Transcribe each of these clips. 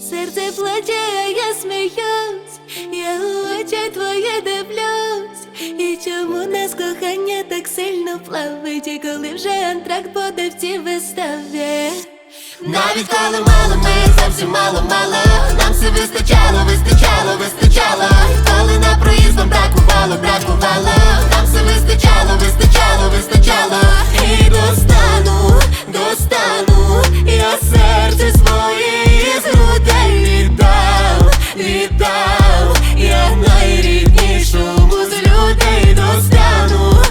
Серце плаче, а я сміюсь, я у очі твої дивлюсь. І чому нас кохання так сильно плавить, і коли вже антракт буде в цій виставі? Навіть коли мало, ми зовсім мало-мало, нам все вистачало, вистачало, вистачало. І коли на проїзд нам бракувало, нам все вистачало, вистачало, вистачало. І достану, я серце своє з грудей віддав, я найріднішому з людей достану,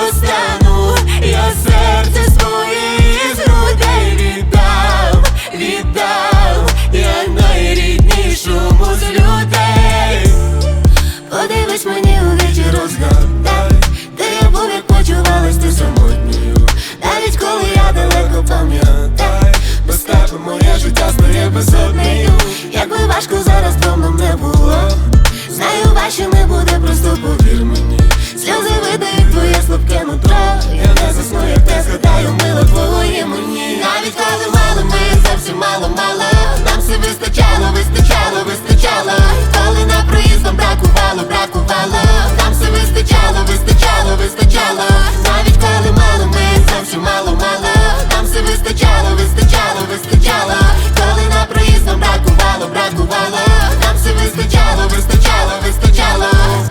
я серце своє з грудей віддав, я найріднішому з людей. Подивись мені у вічі, розгадай, де я був, як почувалась ти самотньою. Навіть коли я далеко, пам'ятай, без тебе моє життя стає безоднею. Якби важко зараз вдома нам не було, знаю, важче не буде, просто повір мені. Сльози видають твоє слабке нутро, я не засну, як те згадаю, мило твоє мені. Навіть коли мало, ми зовсім мало-мало, нам все вистачало, вистачало, вистачало. І коли на проїзд нам бракувало, нам все вистачало, вистачало, вистачало. Навіть коли мало, ми зовсім мало-мало, нам все вистачало, вистачало, вистачало. І коли на проїзд нам бракувало, нам все вистачало, вистачало, вистачало.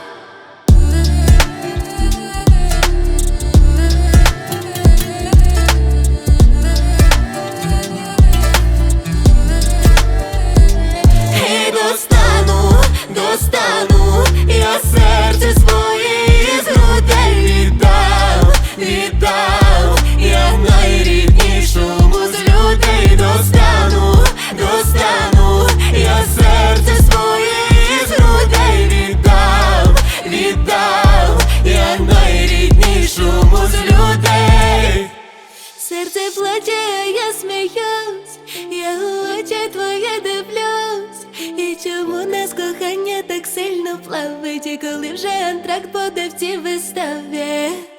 Достану, я серце своє з грудей віддав, я найріднішому з людей достану, я серце своє з грудей віддав, я найріднішому з людей. Серце плаче, а я сміюсь, я у очі твої дивлюсь. І чому нас кохання так сильно плавить, і коли вже антракт буде в цій виставі?